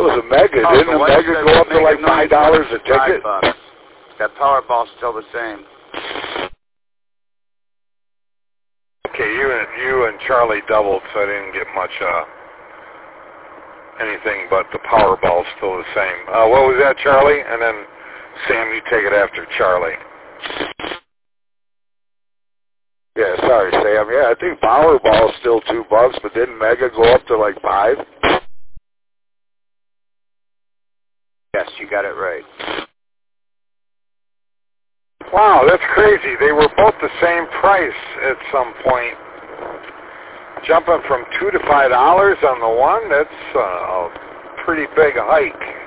was a Mega. Didn't a Mega go up to like $5 a ticket? $5. That Powerball's still the same. Okay, you and Charlie doubled, so I didn't get much anything, but the Powerball's still the same. What was that, Charlie? And then Sam, you take it after Charlie. Yeah, sorry, Sam. Yeah, I think Powerball's still $2, but didn't Mega go up to like $5? Yes, you got it right. Wow, that's crazy. They were both the same price at some point. Jumping from $2 to $5 on the one, that's a pretty big hike.